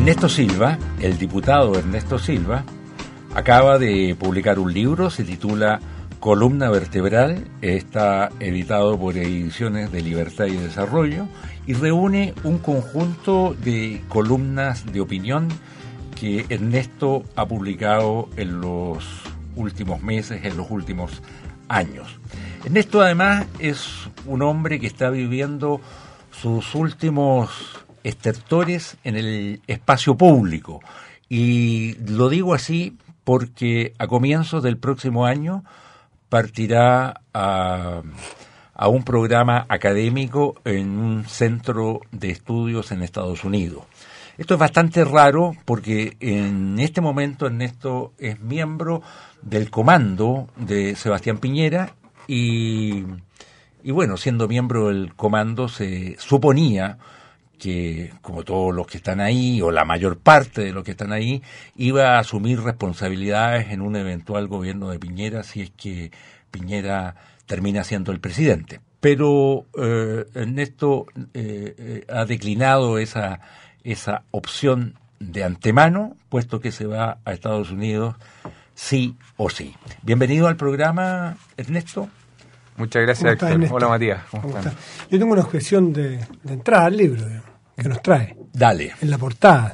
Ernesto Silva, el diputado Ernesto Silva, acaba de publicar un libro, se titula Columna Vertebral, está editado por Ediciones de Libertad y Desarrollo y reúne un conjunto de columnas de opinión que Ernesto ha publicado en los últimos meses, en los últimos años. Ernesto además es un hombre que está viviendo sus últimos estertores en el espacio público, y lo digo así porque a comienzos del próximo año partirá a un programa académico en un centro de estudios en Estados Unidos. Esto es bastante raro porque en este momento Ernesto es miembro del comando de Sebastián Piñera y bueno, siendo miembro del comando se suponía que, como todos los que están ahí, o la mayor parte de los que están ahí, iba a asumir responsabilidades en un eventual gobierno de Piñera si es que Piñera termina siendo el presidente. Pero Ernesto ha declinado esa opción de antemano, puesto que se va a Estados Unidos sí o sí. Bienvenido al programa, Ernesto. Muchas gracias, Héctor. Ernesto? Hola, Matías. ¿Cómo están? Yo tengo una objeción de entrada al libro que nos trae. Dale. En la portada.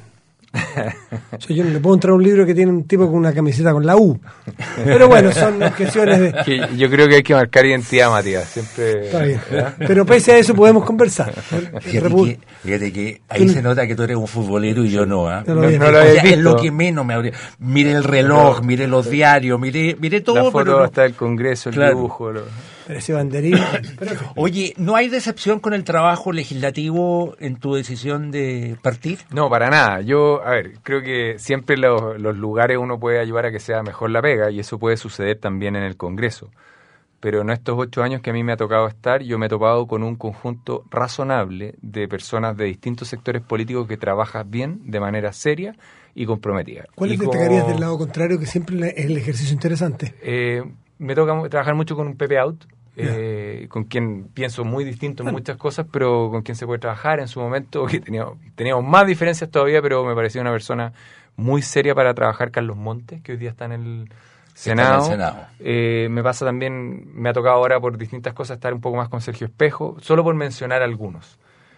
O sea, yo no le puedo entrar a un libro que tiene un tipo con una camiseta con la U. Pero bueno, son objeciones de... Que yo creo que hay que marcar identidad, Matías. Siempre... Está bien. Pero pese a eso podemos conversar. Fíjate que ahí se nota que tú eres un futbolero y yo no. No lo había visto. Es lo que menos me habría... Mire el reloj, mire los diarios, mire todo. La foto hasta del Congreso, el dibujo. Pero ese banderín... Oye, ¿no hay decepción con el trabajo legislativo en tu decisión de partir? No, para nada. Yo, creo que siempre los lugares uno puede ayudar a que sea mejor la pega, y eso puede suceder también en el Congreso. Pero en estos 8 años que a mí me ha tocado estar, yo me he topado con un conjunto razonable de personas de distintos sectores políticos que trabajan bien, de manera seria y comprometida. ¿Cuáles destacarías del lado contrario, que siempre es el ejercicio interesante? Me toca trabajar mucho con un Pepe Out, con quien pienso muy distinto en muchas cosas, pero con quien se puede trabajar en su momento, que teníamos más diferencias todavía, pero me parecía una persona muy seria para trabajar. Carlos Montes, que hoy día está en el Senado. Me pasa también, me ha tocado ahora por distintas cosas estar un poco más con Sergio Espejo, solo por mencionar algunos.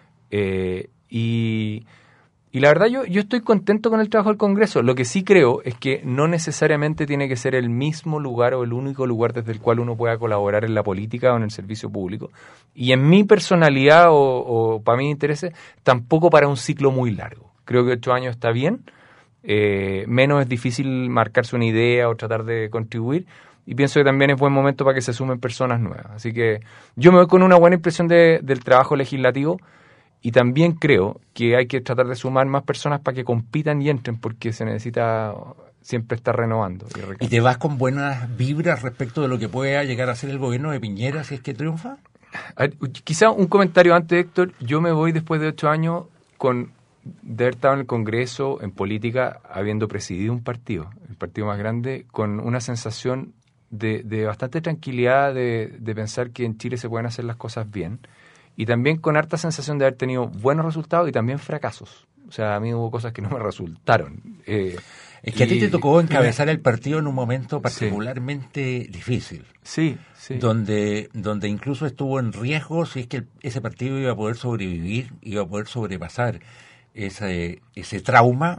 Y la verdad yo estoy contento con el trabajo del Congreso. Lo que sí creo es que no necesariamente tiene que ser el mismo lugar o el único lugar desde el cual uno pueda colaborar en la política o en el servicio público. Y en mi personalidad o para mis intereses, tampoco para un ciclo muy largo. Creo que 8 años está bien. Menos es difícil marcarse una idea o tratar de contribuir. Y pienso que también es buen momento para que se sumen personas nuevas. Así que yo me voy con una buena impresión del trabajo legislativo. Y también creo que hay que tratar de sumar más personas para que compitan y entren, porque se necesita siempre estar renovando. ¿Y te vas con buenas vibras respecto de lo que pueda llegar a ser el gobierno de Piñera si es que triunfa? Quizá un comentario antes, Héctor. Yo me voy después de 8 años de haber estado en el Congreso, en política, habiendo presidido un partido, el partido más grande, con una sensación de bastante tranquilidad, de pensar que en Chile se pueden hacer las cosas bien. Y también con harta sensación de haber tenido buenos resultados y también fracasos. O sea, a mí hubo cosas que no me resultaron. Es que a ti te tocó encabezar el partido en un momento particularmente difícil. Sí. Donde incluso estuvo en riesgo si es que ese partido iba a poder sobrevivir, iba a poder sobrepasar ese trauma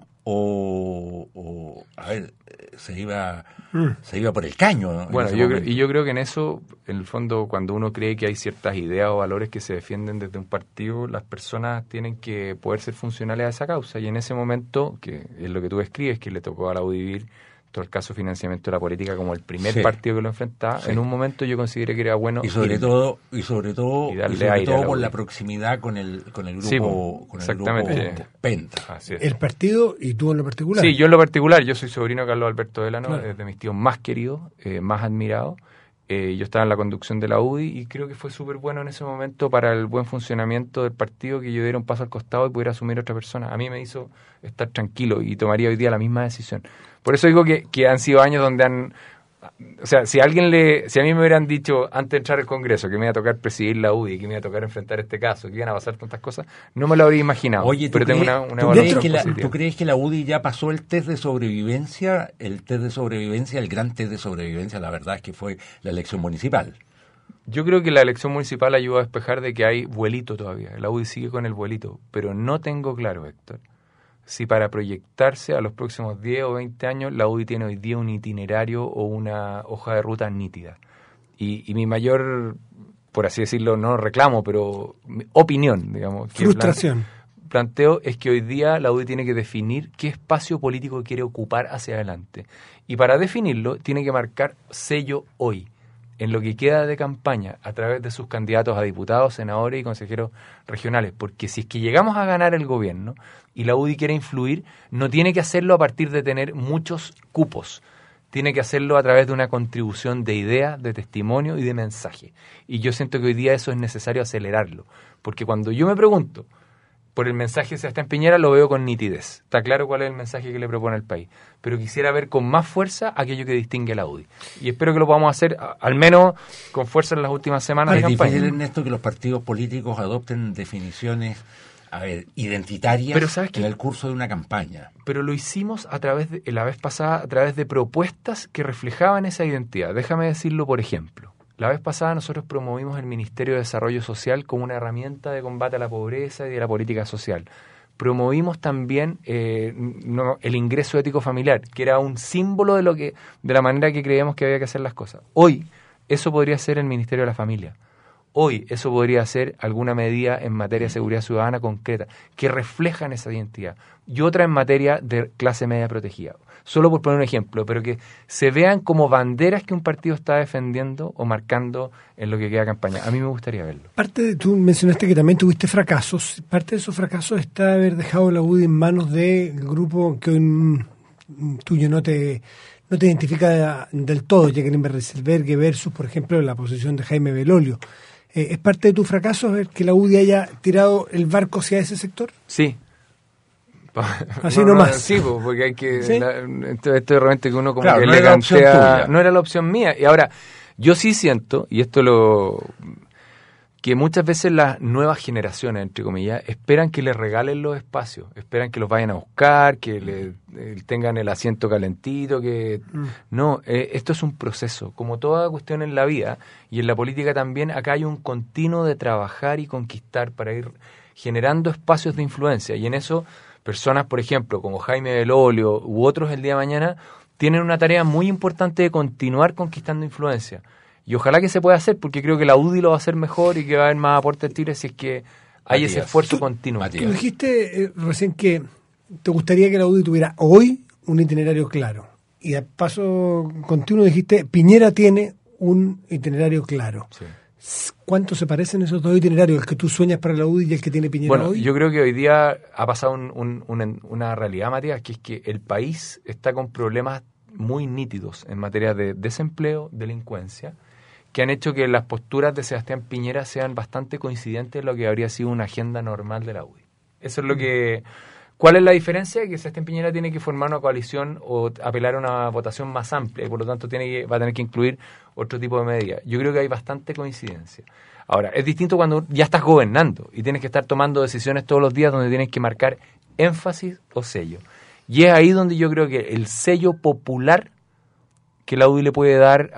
o se iba por el caño, ¿no? Bueno, yo creo que en eso, en el fondo, cuando uno cree que hay ciertas ideas o valores que se defienden desde un partido, las personas tienen que poder ser funcionales a esa causa. Y en ese momento, que es lo que tú describes, que le tocó a la UDI vivir todo el caso de financiamiento de la política como el primer partido que lo enfrentaba, en un momento yo consideré que era bueno y sobre todo por la proximidad con el grupo, Penta. Así es. El partido y tú en lo particular. Sí, yo en lo particular, yo soy sobrino de Carlos Alberto Delano, es de mis tíos más queridos, más admirados. Yo estaba en la conducción de la UDI y creo que fue súper bueno en ese momento para el buen funcionamiento del partido que yo diera un paso al costado y pudiera asumir a otra persona. A mí me hizo estar tranquilo y tomaría hoy día la misma decisión. Por eso digo que han sido años donde han O sea, si a mí me hubieran dicho antes de entrar al Congreso que me iba a tocar presidir la UDI, que me iba a tocar enfrentar este caso, que iban a pasar tantas cosas, no me lo habría imaginado. Oye, pero tengo una evaluación positiva. ¿Tú crees que la UDI ya pasó el test de sobrevivencia? El gran test de sobrevivencia, la verdad es que fue la elección municipal. Yo creo que la elección municipal ayuda a despejar de que hay vuelito todavía. La UDI sigue con el vuelito, pero no tengo claro, Héctor, si para proyectarse a los próximos 10 o 20 años la UDI tiene hoy día un itinerario o una hoja de ruta nítida. Y mi mayor, por así decirlo, no reclamo, pero opinión, digamos. Frustración. Planteo es que hoy día la UDI tiene que definir qué espacio político quiere ocupar hacia adelante. Y para definirlo tiene que marcar sello hoy, en lo que queda de campaña, a través de sus candidatos a diputados, senadores y consejeros regionales. Porque si es que llegamos a ganar el gobierno y la UDI quiere influir, no tiene que hacerlo a partir de tener muchos cupos. Tiene que hacerlo a través de una contribución de ideas, de testimonio y de mensaje. Y yo siento que hoy día eso es necesario acelerarlo. Porque cuando yo me pregunto por el mensaje de Sebastián Piñera, lo veo con nitidez. Está claro cuál es el mensaje que le propone el país. Pero quisiera ver con más fuerza aquello que distingue a la UDI. Y espero que lo podamos hacer, al menos con fuerza en las últimas semanas de campaña. Es difícil, Ernesto, que los partidos políticos adopten definiciones identitarias en el curso de una campaña. Pero lo hicimos la vez pasada a través de propuestas que reflejaban esa identidad. Déjame decirlo, por ejemplo. La vez pasada nosotros promovimos el Ministerio de Desarrollo Social como una herramienta de combate a la pobreza y de la política social. Promovimos también el ingreso ético familiar, que era un símbolo de la manera que creíamos que había que hacer las cosas. Hoy eso podría ser el Ministerio de la Familia. Hoy eso podría ser alguna medida en materia de seguridad ciudadana concreta, que reflejan esa identidad. Y otra en materia de clase media protegida. Solo por poner un ejemplo, pero que se vean como banderas que un partido está defendiendo o marcando en lo que queda de campaña. A mí me gustaría verlo. Tú mencionaste que también tuviste fracasos. Parte de esos fracasos está haber dejado la UDI en manos del grupo que hoy tuyo no te identifica del todo, Jacqueline Berger versus, por ejemplo, la posición de Jaime Belolio. ¿Es parte de tu fracaso ver que la UDI haya tirado el barco hacia ese sector? Sí. Así nomás. Sí, porque hay que... ¿Sí? Esto de repente que uno como claro, que no le era la opción tuya. No era la opción mía. Y ahora, yo sí siento, y que muchas veces las nuevas generaciones, entre comillas, esperan que les regalen los espacios, esperan que los vayan a buscar, que le tengan el asiento calentito, que... No, esto es un proceso. Como toda cuestión en la vida, y en la política también, acá hay un continuo de trabajar y conquistar para ir generando espacios de influencia. Y en eso, personas, por ejemplo, como Jaime Belolio u otros el día de mañana, tienen una tarea muy importante de continuar conquistando influencia. Y ojalá que se pueda hacer, porque creo que la UDI lo va a hacer mejor y que va a haber más aportes de Chile si es que hay ese esfuerzo continuo. Tú dijiste recién que te gustaría que la UDI tuviera hoy un itinerario claro. Y a paso continuo dijiste, Piñera tiene un itinerario claro. Sí. ¿Cuánto se parecen esos dos itinerarios, el que tú sueñas para la UDI y el que tiene Piñera hoy? Bueno, yo creo que hoy día ha pasado una realidad, Matías, que es que el país está con problemas muy nítidos en materia de desempleo, delincuencia, que han hecho que las posturas de Sebastián Piñera sean bastante coincidentes en lo que habría sido una agenda normal de la UDI. Eso es lo que... ¿Cuál es la diferencia? Que Sebastián Piñera tiene que formar una coalición o apelar a una votación más amplia y por lo tanto va a tener que incluir otro tipo de medidas. Yo creo que hay bastante coincidencia. Ahora, es distinto cuando ya estás gobernando y tienes que estar tomando decisiones todos los días donde tienes que marcar énfasis o sello. Y es ahí donde yo creo que el sello popular que la UDI le puede dar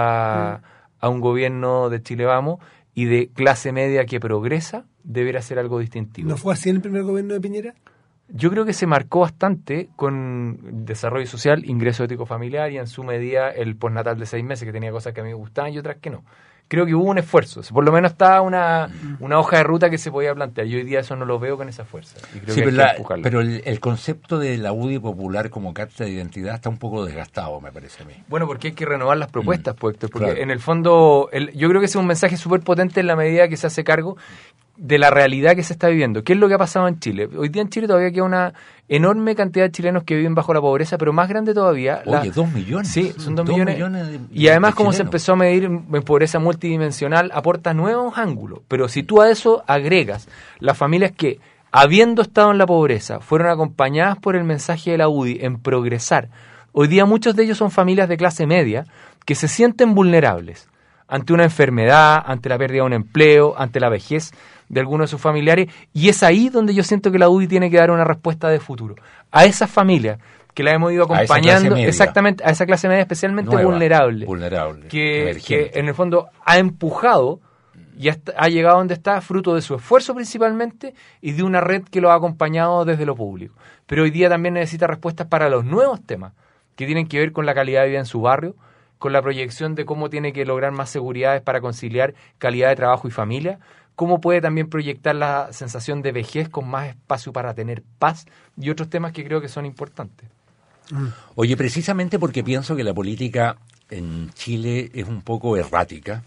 a un gobierno de Chile Vamos y de clase media que progresa, deberá ser algo distintivo. ¿No fue así en el primer gobierno de Piñera? Yo creo que se marcó bastante con desarrollo social, ingreso ético familiar y en su medida el postnatal de 6 meses, que tenía cosas que a mí me gustaban y otras que no. Creo que hubo un esfuerzo, por lo menos estaba una hoja de ruta que se podía plantear. Yo hoy día eso no lo veo con esa fuerza. Y creo que hay que empujarlo. Pero el concepto de la UDI popular como carta de identidad está un poco desgastado, me parece a mí. Bueno, porque hay que renovar las propuestas, porque claro. En el fondo yo creo que ese es un mensaje súper potente en la medida que se hace cargo de la realidad que se está viviendo. ¿Qué es lo que ha pasado en Chile? Hoy día en Chile todavía queda una enorme cantidad de chilenos que viven bajo la pobreza, pero más grande todavía... Oye, 2 millones. Sí, son 2 millones. Y además, como se empezó a medir en pobreza multidimensional, aporta nuevos ángulos. Pero si tú a eso agregas las familias que, habiendo estado en la pobreza, fueron acompañadas por el mensaje de la UDI en progresar. Hoy día muchos de ellos son familias de clase media que se sienten vulnerables ante una enfermedad, ante la pérdida de un empleo, ante la vejez de algunos de sus familiares, y es ahí donde yo siento que la UDI tiene que dar una respuesta de futuro. A esas familias que la hemos ido acompañando, exactamente, a esa clase media especialmente vulnerable, que en el fondo ha empujado y ha llegado donde está, fruto de su esfuerzo principalmente y de una red que lo ha acompañado desde lo público. Pero hoy día también necesita respuestas para los nuevos temas que tienen que ver con la calidad de vida en su barrio, con la proyección de cómo tiene que lograr más seguridades para conciliar calidad de trabajo y familia, cómo puede también proyectar la sensación de vejez con más espacio para tener paz y otros temas que creo que son importantes. Oye, precisamente porque pienso que la política en Chile es un poco errática,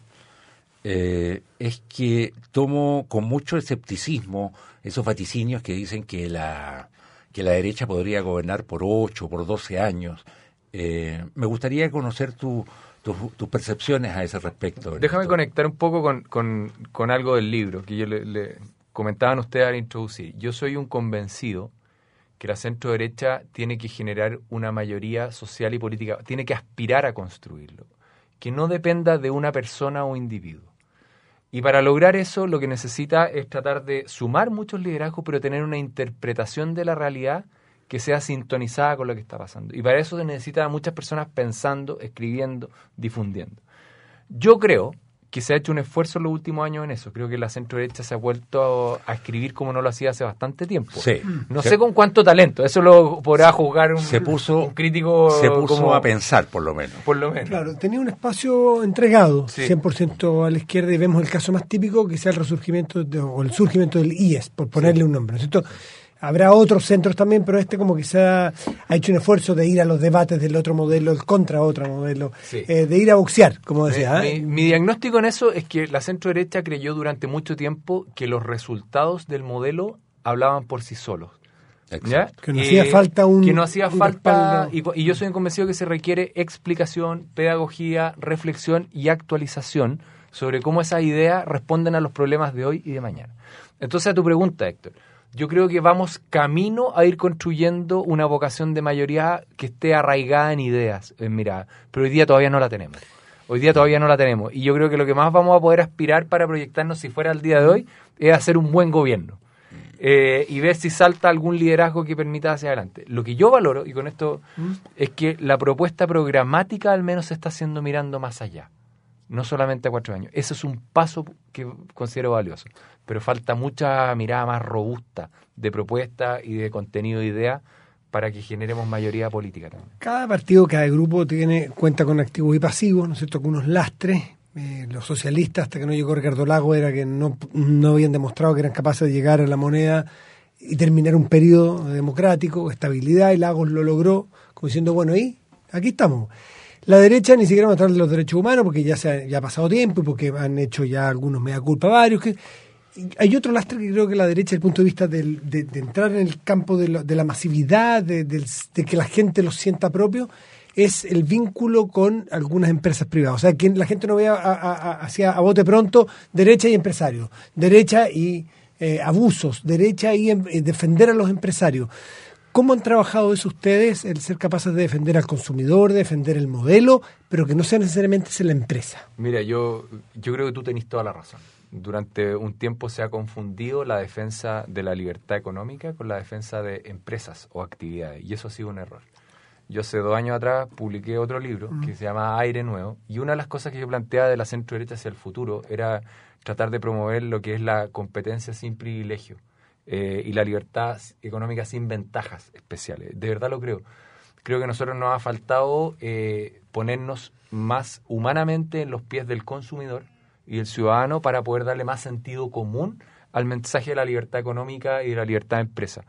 es que tomo con mucho escepticismo esos vaticinios que dicen que la derecha podría gobernar por 8, por 12 años. Me gustaría conocer tus percepciones a ese respecto. Déjame conectar un poco con algo del libro que yo le comentaban ustedes al introducir. Yo soy un convencido que la centro derecha tiene que generar una mayoría social y política, tiene que aspirar a construirlo, que no dependa de una persona o individuo. Y para lograr eso lo que necesita es tratar de sumar muchos liderazgos, pero tener una interpretación de la realidad que sea sintonizada con lo que está pasando. Y para eso se necesita muchas personas pensando, escribiendo, difundiendo. Yo creo que se ha hecho un esfuerzo en los últimos años en eso. Creo que la centro derecha se ha vuelto a escribir como no lo hacía hace bastante tiempo. Sí. No sé con cuánto talento, eso lo podrá juzgar un crítico. Se puso a pensar, por lo menos. Claro, tenía un espacio entregado, sí, 100% a la izquierda, y vemos el caso más típico, que sea el resurgimiento o el surgimiento del IES, por ponerle un nombre, ¿no es cierto? Habrá otros centros también, pero como que se ha hecho un esfuerzo de ir a los debates del otro modelo, el contra otro modelo, sí, de ir a boxear, como decía. Mi diagnóstico en eso es que la centro derecha creyó durante mucho tiempo que los resultados del modelo hablaban por sí solos. ¿Ya? Que no hacía falta que no hacía falta, y yo soy convencido que se requiere explicación, pedagogía, reflexión y actualización sobre cómo esas ideas responden a los problemas de hoy y de mañana. Entonces, a tu pregunta, Héctor, yo creo que vamos camino a ir construyendo una vocación de mayoría que esté arraigada en ideas, en mirada, pero hoy día todavía no la tenemos. Y yo creo que lo que más vamos a poder aspirar para proyectarnos, si fuera el día de hoy, es hacer un buen gobierno. Y ver si salta algún liderazgo que permita hacia adelante. Lo que yo valoro, y con esto, es que la propuesta programática al menos se está haciendo mirando más allá, no solamente a 4 años. Eso es un paso que considero valioso, pero falta mucha mirada más robusta de propuesta y de contenido de idea para que generemos mayoría política también. Cada partido, cada grupo cuenta con activos y pasivos, ¿no es cierto?, con unos lastres. Los socialistas, hasta que no llegó Ricardo Lagos, era que no habían demostrado que eran capaces de llegar a la moneda y terminar un periodo democrático, estabilidad, y Lagos lo logró, como diciendo, bueno, y aquí estamos. La derecha ni siquiera va a tratar de los derechos humanos, porque ya ha pasado tiempo y porque han hecho ya algunos mea culpa varios. Hay otro lastre que creo que la derecha, desde el punto de vista de entrar en el campo de la masividad, de que la gente lo sienta propio, es el vínculo con algunas empresas privadas. O sea, que la gente no vea a bote pronto derecha y empresarios, derecha y abusos, derecha y defender a los empresarios. ¿Cómo han trabajado eso ustedes, el ser capaces de defender al consumidor, de defender el modelo, pero que no sea necesariamente la empresa? Mira, yo creo que tú tenés toda la razón. Durante un tiempo se ha confundido la defensa de la libertad económica con la defensa de empresas o actividades, y eso ha sido un error. Yo hace 2 años atrás publiqué otro libro que se llama Aire Nuevo, y una de las cosas que yo planteaba de la centro derecha hacia el futuro era tratar de promover lo que es la competencia sin privilegio y la libertad económica sin ventajas especiales. De verdad lo creo. Creo que a nosotros nos ha faltado ponernos más humanamente en los pies del consumidor y del ciudadano para poder darle más sentido común al mensaje de la libertad económica y de la libertad de empresa.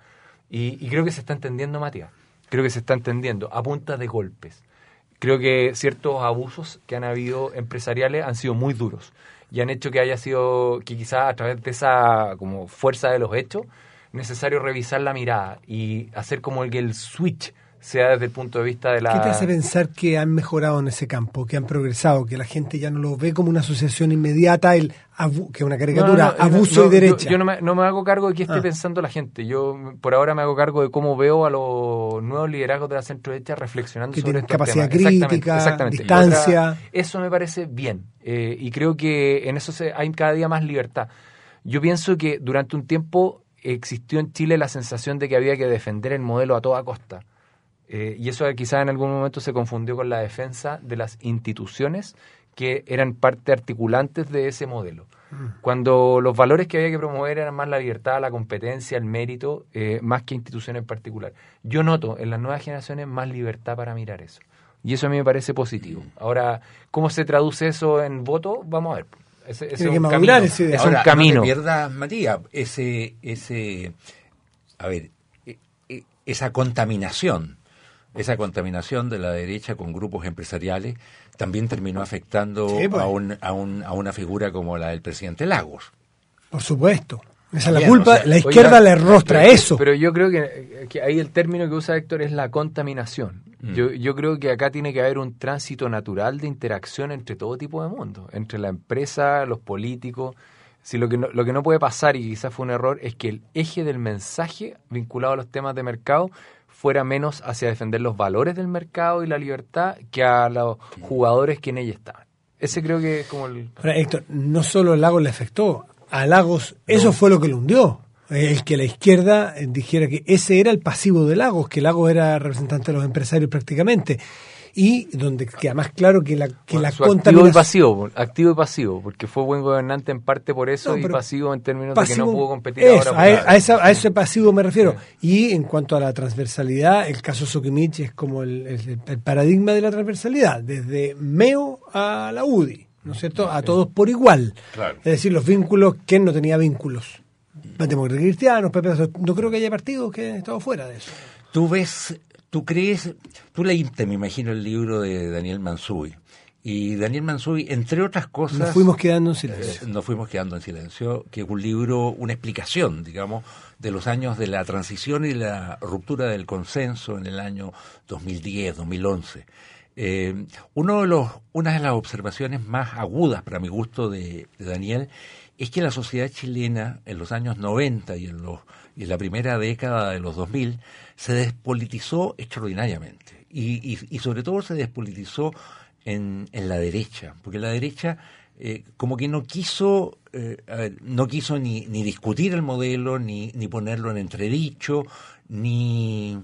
Y creo que se está entendiendo, Matías. Creo que se está entendiendo a punta de golpes. Creo que ciertos abusos que han habido empresariales han sido muy duros y han hecho que haya sido, que quizás a través de esa como fuerza de los hechos, necesario revisar la mirada y hacer como el switch sea desde el punto de vista de la... ¿Qué te hace pensar que han mejorado en ese campo, que han progresado, que la gente ya no lo ve como una asociación inmediata, que es una caricatura, abuso y derecha? Yo no me hago cargo de qué esté pensando la gente. Yo por ahora me hago cargo de cómo veo a los nuevos liderazgos de la centro-derecha reflexionando que sobre tienen estos capacidad temas. crítica, distancia. Eso me parece bien, y creo que en eso hay cada día más libertad. Yo pienso que durante un tiempo existió en Chile la sensación de que había que defender el modelo a toda costa. Y eso quizás en algún momento se confundió con la defensa de las instituciones que eran parte articulantes de ese modelo. Cuando los valores que había que promover eran más la libertad, la competencia, el mérito, más que instituciones en particular. Yo noto en las nuevas generaciones más libertad para mirar eso. Y eso a mí me parece positivo. Ahora, ¿cómo se traduce eso en voto? Vamos a ver. Es un camino. Es un camino. No te pierdas, Matías, esa contaminación de la derecha con grupos empresariales también terminó afectando a una figura como la del presidente Lagos. Por supuesto. Esa es la culpa, la izquierda le rostra eso. Pero yo creo que ahí el término que usa Héctor es la contaminación. Yo creo que acá tiene que haber un tránsito natural de interacción entre todo tipo de mundo, entre la empresa, los políticos. Si lo que no puede pasar, y quizás fue un error, es que el eje del mensaje vinculado a los temas de mercado fuera menos hacia defender los valores del mercado y la libertad que a los jugadores que en ella estaban. Ese creo que es como el... Ahora, Héctor, no solo Lagos le afectó, a Lagos eso fue lo que lo hundió. El que la izquierda dijera que ese era el pasivo de Lagos, que Lagos era representante de los empresarios prácticamente. Y donde queda más claro que la contaminación... Activo y pasivo, porque fue buen gobernante en parte por eso, y pasivo en términos de que no pudo competir eso, ahora. A ese pasivo me refiero. Y en cuanto a la transversalidad, el caso Sokimich es como el paradigma de la transversalidad, desde MEO a la UDI, ¿no es cierto? A todos por igual. Claro. Es decir, los vínculos, ¿quién no tenía vínculos? Demócratas Cristianos, Pepe, no creo que haya partidos que han estado fuera de eso. Tú leíste, me imagino, el libro de Daniel Mansuy. Y Daniel Mansuy, entre otras cosas... Nos fuimos quedando en silencio. Que es un libro, una explicación, digamos, de los años de la transición y la ruptura del consenso en el año 2010, 2011. Una de las observaciones más agudas, para mi gusto, de Daniel, es que la sociedad chilena en los años 90 y en la primera década de los 2000 se despolitizó extraordinariamente y sobre todo se despolitizó en la derecha, porque la derecha como que no quiso ni discutir el modelo, ni ponerlo en entredicho, ni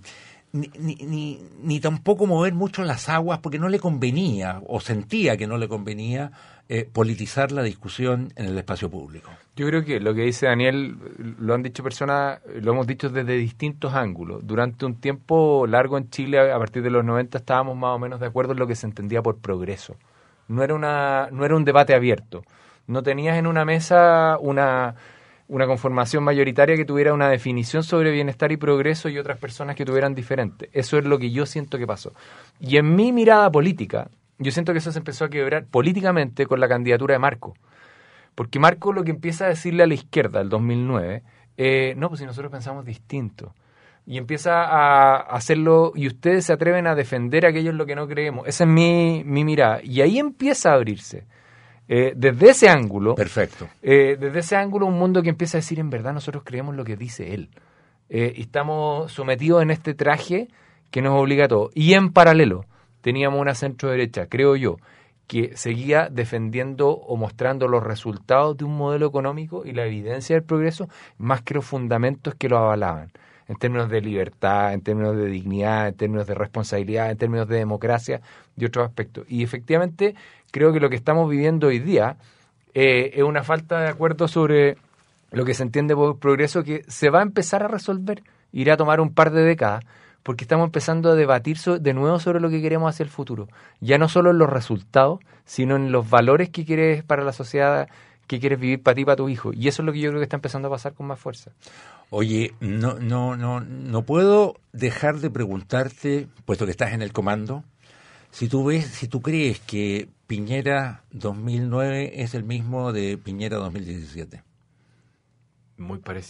tampoco mover mucho las aguas, porque no le convenía, o sentía que no le convenía politizar la discusión en el espacio público. Yo creo que lo que dice Daniel lo han dicho personas, lo hemos dicho desde distintos ángulos. Durante un tiempo largo en Chile, a partir de los 90, estábamos más o menos de acuerdo en lo que se entendía por progreso. No era un debate abierto. No tenías en una mesa una conformación mayoritaria que tuviera una definición sobre bienestar y progreso y otras personas que tuvieran diferente. Eso es lo que yo siento que pasó. Y en mi mirada política, yo siento que eso se empezó a quebrar políticamente con la candidatura de Marco. Porque Marco lo que empieza a decirle a la izquierda, el 2009, no, pues si nosotros pensamos distinto. Y empieza a hacerlo, y ustedes se atreven a defender aquello en lo que no creemos. Esa es mi mirada. Y ahí empieza a abrirse. Desde ese ángulo, perfecto. Desde ese ángulo, un mundo que empieza a decir, en verdad nosotros creemos lo que dice él. Y estamos sometidos en este traje que nos obliga a todo. Y en paralelo, teníamos una centro derecha, creo yo, que seguía defendiendo o mostrando los resultados de un modelo económico y la evidencia del progreso, más que los fundamentos que lo avalaban, en términos de libertad, en términos de dignidad, en términos de responsabilidad, en términos de democracia y otros aspectos. Y efectivamente creo que lo que estamos viviendo hoy día es una falta de acuerdo sobre lo que se entiende por progreso, que se va a empezar a resolver, irá a tomar un par de décadas, porque estamos empezando a debatir de nuevo sobre lo que queremos hacia el futuro. Ya no solo en los resultados, sino en los valores que quieres para la sociedad, que quieres vivir para ti y para tu hijo. Y eso es lo que yo creo que está empezando a pasar con más fuerza. Oye, no puedo dejar de preguntarte, puesto que estás en el comando, si tú crees que Piñera 2009 es el mismo de Piñera 2017. Muy parecido.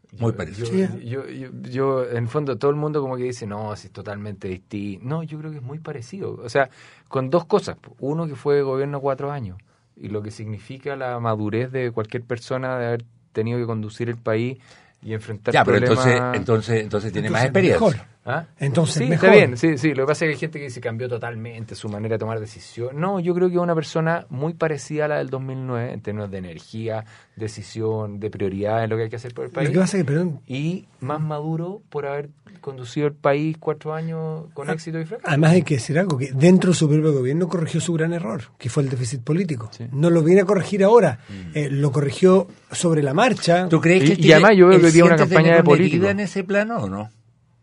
Muy parecido. Yo, en el fondo, todo el mundo como que dice, no, si es totalmente distinto. No, yo creo que es muy parecido. O sea, con dos cosas. Uno, que fue gobierno 4 años. Y lo que significa la madurez de cualquier persona de haber tenido que conducir el país y enfrentar problemas. Pero entonces tiene más experiencia. Mejor. ¿Ah? Entonces sí, mejor. Está bien, sí. Lo que pasa es que hay gente que dice cambió totalmente su manera de tomar decisiones. No, yo creo que es una persona muy parecida a la del 2009 en términos de energía, decisión, de prioridades en lo que hay que hacer por el país. Lo que pasa es que, perdón, y más maduro por haber conducido el país 4 años con éxito y fracaso. Además hay que decir algo, que dentro de su propio gobierno corrigió su gran error, que fue el déficit político. Sí. No lo viene a corregir ahora, lo corrigió sobre la marcha. ¿Tú crees que y además yo veo que tiene una campaña de política en ese plano o no?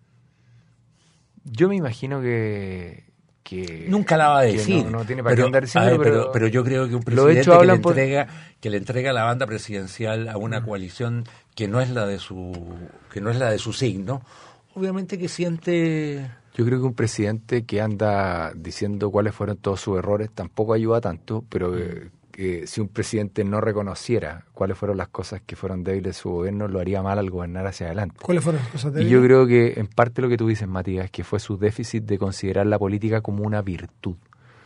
Yo me imagino que nunca la va a decir. No tiene para qué andar diciendo, pero yo creo que un presidente que le entrega la banda presidencial a una coalición que no es la de su signo, obviamente que siente. Yo creo que un presidente que anda diciendo cuáles fueron todos sus errores tampoco ayuda tanto, pero que si un presidente no reconociera cuáles fueron las cosas que fueron débiles de su gobierno, lo haría mal al gobernar hacia adelante. ¿Cuáles fueron las cosas débiles? Y yo creo que en parte lo que tú dices, Matías, que fue su déficit de considerar la política como una virtud.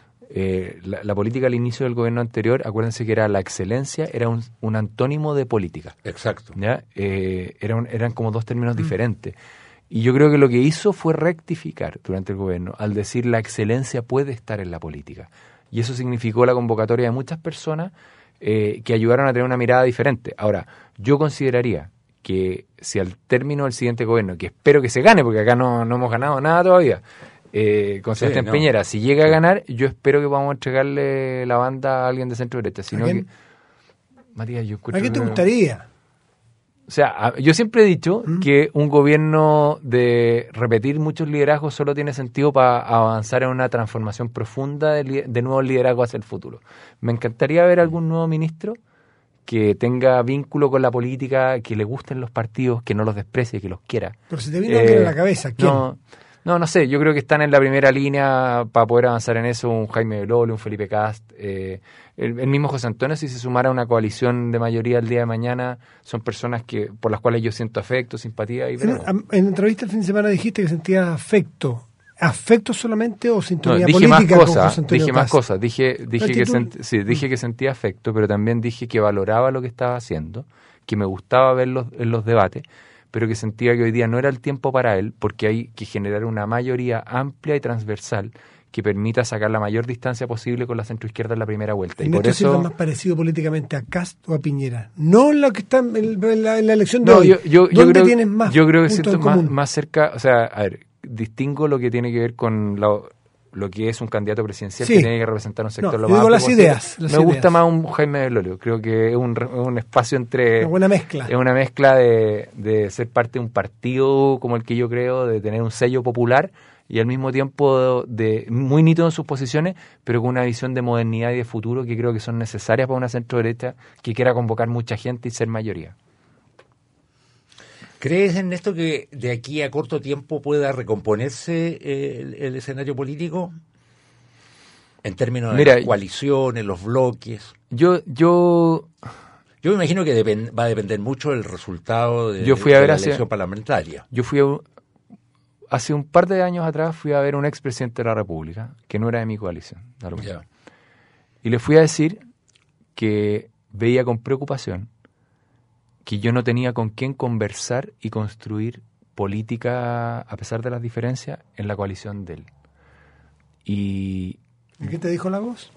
La política al inicio del gobierno anterior, acuérdense que era la excelencia, era un antónimo de política. Exacto. ¿Ya? Eran como dos términos diferentes. Y yo creo que lo que hizo fue rectificar durante el gobierno al decir la excelencia puede estar en la política. Y eso significó la convocatoria de muchas personas que ayudaron a tener una mirada diferente. Ahora, yo consideraría que si al término del siguiente gobierno, que espero que se gane, porque acá no hemos ganado nada todavía, con Sebastián Piñera, si llega a ganar, yo espero que podamos entregarle la banda a alguien de centro derecha. Sino que, Matías, yo ¿a qué te gustaría? O sea, yo siempre he dicho que un gobierno de repetir muchos liderazgos solo tiene sentido para avanzar en una transformación profunda de nuevos liderazgos hacia el futuro. Me encantaría ver algún nuevo ministro que tenga vínculo con la política, que le gusten los partidos, que no los desprecie, que los quiera. Pero si te viene alguien en la cabeza, ¿quién? No sé, yo creo que están en la primera línea para poder avanzar en eso un Jaime Belolio, un Felipe Cast, el mismo José Antonio, si se sumara a una coalición de mayoría el día de mañana, son personas por las cuales yo siento afecto, simpatía. En entrevista el fin de semana dijiste que sentías afecto. ¿Afecto solamente o sintonía dije política? Más cosas. Dije que sentía afecto, pero también dije que valoraba lo que estaba haciendo, que me gustaba verlo en los debates, pero que sentía que hoy día no era el tiempo para él, porque hay que generar una mayoría amplia y transversal que permita sacar la mayor distancia posible con la centroizquierda en la primera vuelta. ¿Y por eso es más parecido políticamente a Cast o a Piñera? No lo que está en la elección de hoy. ¿Dónde tienes más? Yo creo que siento más cerca, o sea, a ver, distingo lo que tiene que ver con lo que es un candidato presidencial que tiene que representar un sector lo más amplio posible. Me gusta más un Jaime Belolio. Creo que es un espacio entre... Una buena mezcla. Es una mezcla de ser parte de un partido como el que yo creo, de tener un sello popular y al mismo tiempo muy nítido en sus posiciones, pero con una visión de modernidad y de futuro que creo que son necesarias para una centro derecha que quiera convocar mucha gente y ser mayoría. ¿Crees, Ernesto, que de aquí a corto tiempo pueda recomponerse el escenario político? En términos de las coaliciones, los bloques. Yo me imagino que va a depender mucho del resultado de la elección parlamentaria. Yo fui hace un par de años atrás fui a ver a un expresidente de la República, que no era de mi coalición. Y le fui a decir que veía con preocupación que yo no tenía con quién conversar y construir política, a pesar de las diferencias, en la coalición de él. ¿Y qué te dijo la voz?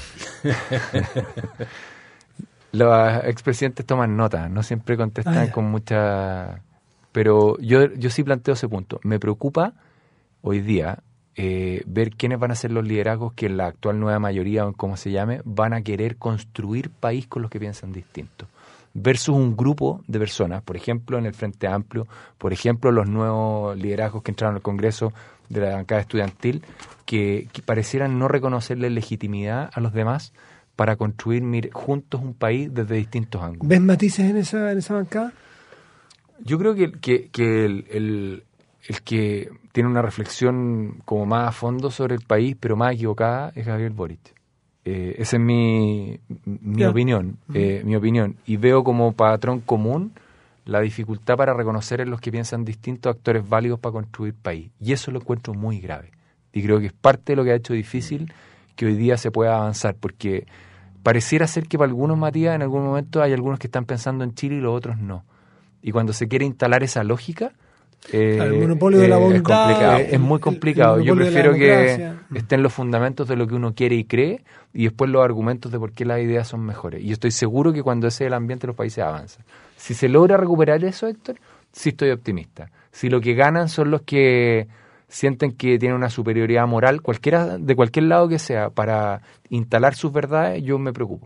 Los expresidentes toman nota, no siempre contestan con mucha... Pero yo sí planteo ese punto. Me preocupa hoy día ver quiénes van a ser los liderazgos que en la actual nueva mayoría, o como se llame, van a querer construir país con los que piensan distinto. Versus un grupo de personas, por ejemplo, en el Frente Amplio, por ejemplo, los nuevos liderazgos que entraron al Congreso de la bancada estudiantil, que parecieran no reconocerle legitimidad a los demás para construir juntos un país desde distintos ángulos. ¿Ves matices en esa bancada? Yo creo que el que tiene una reflexión como más a fondo sobre el país, pero más equivocada, es Gabriel Boric. Esa es mi opinión. Mi opinión. Y veo como patrón común la dificultad para reconocer en los que piensan distintos actores válidos para construir país. Y eso lo encuentro muy grave. Y creo que es parte de lo que ha hecho difícil que hoy día se pueda avanzar, porque pareciera ser que para algunos, Matías, en algún momento hay algunos que están pensando en Chile y los otros no. Y cuando se quiere instalar esa lógica, el monopolio de la voluntad, es muy complicado. Yo prefiero que estén los fundamentos de lo que uno quiere y cree, y después los argumentos de por qué las ideas son mejores. Y estoy seguro que cuando ese es el ambiente, los países avanzan. Si se logra recuperar eso, Héctor, sí estoy optimista. Si lo que ganan son los que sienten que tienen una superioridad moral, de cualquier lado que sea, para instalar sus verdades, yo me preocupo.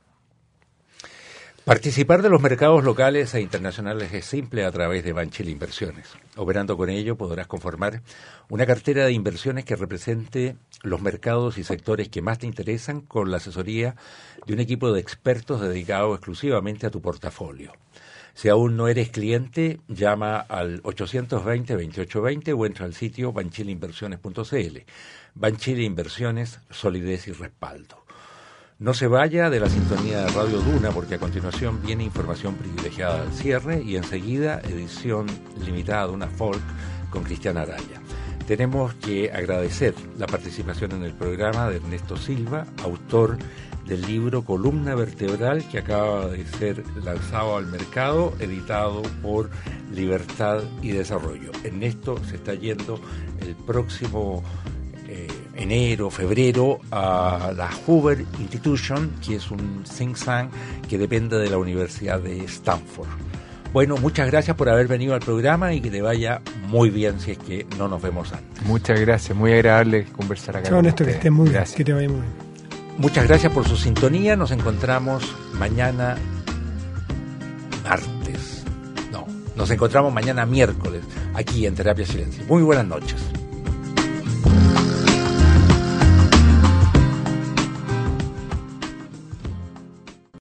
Participar de los mercados locales e internacionales es simple a través de Banchile Inversiones. Operando con ello podrás conformar una cartera de inversiones que represente los mercados y sectores que más te interesan con la asesoría de un equipo de expertos dedicado exclusivamente a tu portafolio. Si aún no eres cliente, llama al 820-2820 o entra al sitio banchileinversiones.cl. Banchile Inversiones, solidez y respaldo. No se vaya de la sintonía de Radio Duna, porque a continuación viene información privilegiada al cierre y enseguida edición limitada de una folk con Cristian Araya. Tenemos que agradecer la participación en el programa de Ernesto Silva, autor del libro Columna Vertebral, que acaba de ser lanzado al mercado, editado por Libertad y Desarrollo. Ernesto se está yendo el próximo enero, febrero, a la Hoover Institution, que es un think tank que depende de la Universidad de Stanford. Bueno, muchas gracias por haber venido al programa y que te vaya muy bien si es que no nos vemos antes. Muchas gracias, muy agradable conversar acá. Chao, Néstor, que estés muy bien, que te vaya muy bien. Muchas gracias por su sintonía, nos encontramos mañana martes. No, nos encontramos mañana miércoles, aquí en Terapia Silencio. Muy buenas noches.